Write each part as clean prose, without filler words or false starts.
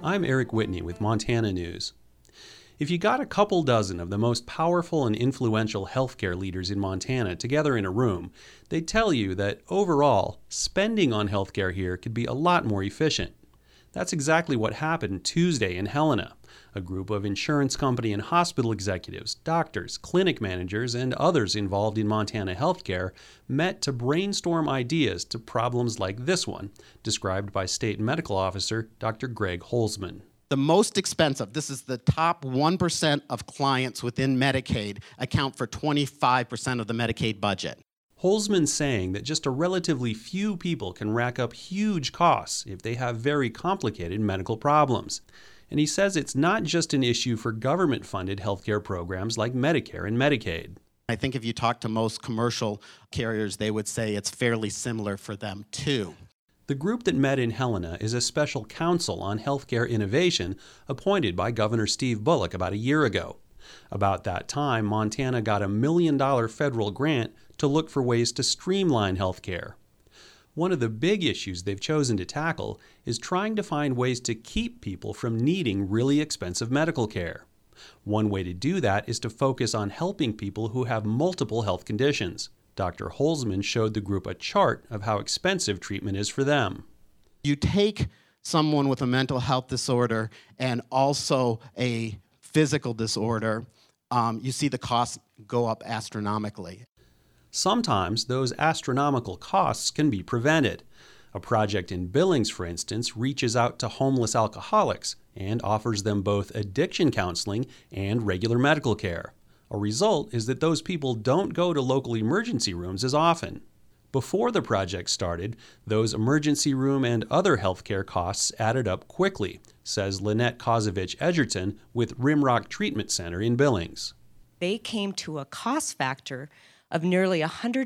I'm Eric Whitney with Montana News. If you got a couple dozen of the most powerful and influential healthcare leaders in Montana together in a room, they'd tell you that overall, spending on healthcare here could be a lot more efficient. That's exactly what happened Tuesday in Helena. A group of insurance company and hospital executives, doctors, clinic managers, and others involved in Montana healthcare met to brainstorm ideas to problems like this one, described by State Medical Officer Dr. Greg Holzman. The most expensive, this is the top 1% of clients within Medicaid, account for 25% of the Medicaid budget. Holzman's saying that just a relatively few people can rack up huge costs if they have very complicated medical problems. And he says it's not just an issue for government-funded healthcare programs like Medicare and Medicaid. I think if you talk to most commercial carriers, they would say it's fairly similar for them too. The group that met in Helena is a special council on healthcare innovation appointed by Governor Steve Bullock about a year ago. About that time, Montana got a $1 million federal grant to look for ways to streamline healthcare. One of the big issues they've chosen to tackle is trying to find ways to keep people from needing really expensive medical care. One way to do that is to focus on helping people who have multiple health conditions. Dr. Holzman showed the group a chart of how expensive treatment is for them. You take someone with a mental health disorder and also a physical disorder, you see the costs go up astronomically. Sometimes those astronomical costs can be prevented. A project in Billings, for instance, reaches out to homeless alcoholics and offers them both addiction counseling and regular medical care. A result is that those people don't go to local emergency rooms as often. Before the project started, those emergency room and other healthcare costs added up quickly, says Lynette Kozovich-Edgerton with Rimrock Treatment Center in Billings. They came to a cost factor of nearly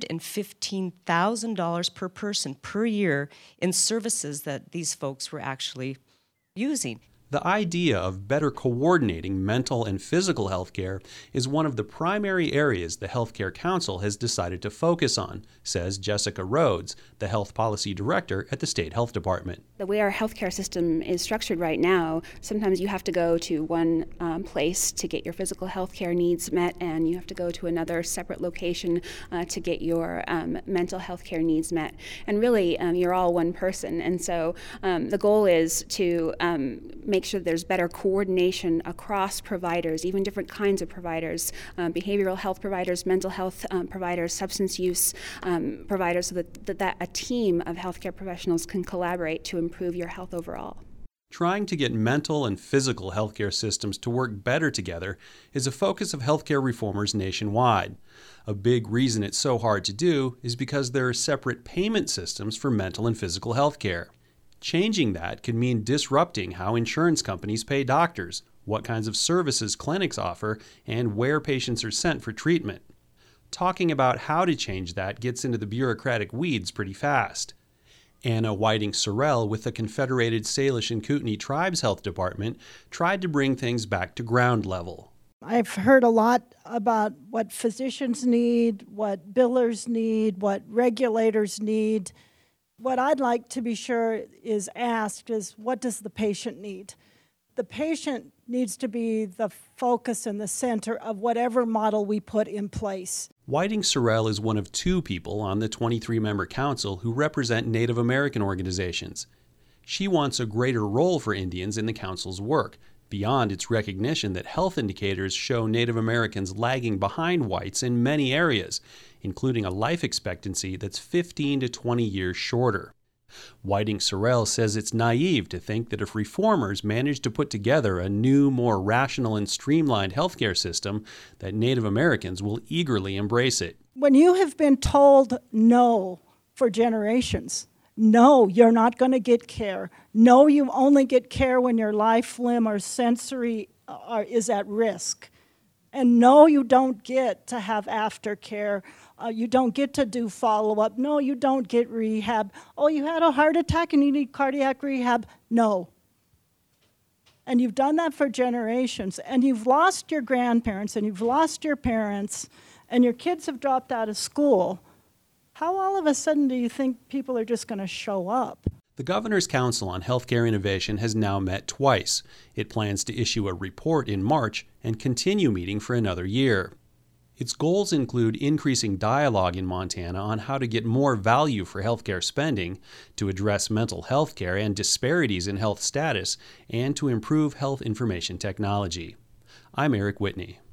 $115,000 per person per year in services that these folks were actually using. The idea of better coordinating mental and physical health care is one of the primary areas the Healthcare Council has decided to focus on, says Jessica Rhodes, the Health Policy Director at the State Health Department. The way our healthcare system is structured right now, sometimes you have to go to one place to get your physical health care needs met, and you have to go to another separate location to get your mental health care needs met. And really, you're all one person. And so the goal is to make sure there's better coordination across providers, even different kinds of providers, behavioral health providers, mental health providers, substance use providers, so that a team of healthcare professionals can collaborate to improve your health overall. Trying to get mental and physical healthcare systems to work better together is a focus of healthcare reformers nationwide. A big reason it's so hard to do is because there are separate payment systems for mental and physical healthcare. Changing that could mean disrupting how insurance companies pay doctors, what kinds of services clinics offer, and where patients are sent for treatment. Talking about how to change that gets into the bureaucratic weeds pretty fast. Anna Whiting-Sorrell with the Confederated Salish and Kootenai Tribes Health Department tried to bring things back to ground level. I've heard a lot about what physicians need, what billers need, what regulators need. What I'd like to be sure is asked is, what does the patient need? The patient needs to be the focus and the center of whatever model we put in place. Whiting-Sorrell is one of two people on the 23-member council who represent Native American organizations. She wants a greater role for Indians in the council's work, beyond its recognition that health indicators show Native Americans lagging behind whites in many areas, including a life expectancy that's 15 to 20 years shorter. Whiting-Sorrell says it's naive to think that if reformers manage to put together a new, more rational and streamlined healthcare system, that Native Americans will eagerly embrace it. When you have been told no for generations, no, you're not going to get care. No, you only get care when your life, limb, or sensory is at risk. And no, you don't get to have aftercare. You don't get to do follow-up. No, you don't get rehab. Oh, you had a heart attack and you need cardiac rehab. No. And you've done that for generations. And you've lost your grandparents and you've lost your parents and your kids have dropped out of school. How all of a sudden do you think people are just going to show up? The Governor's Council on Healthcare Innovation has now met twice. It plans to issue a report in March and continue meeting for another year. Its goals include increasing dialogue in Montana on how to get more value for healthcare spending, to address mental health care and disparities in health status, and to improve health information technology. I'm Eric Whitney.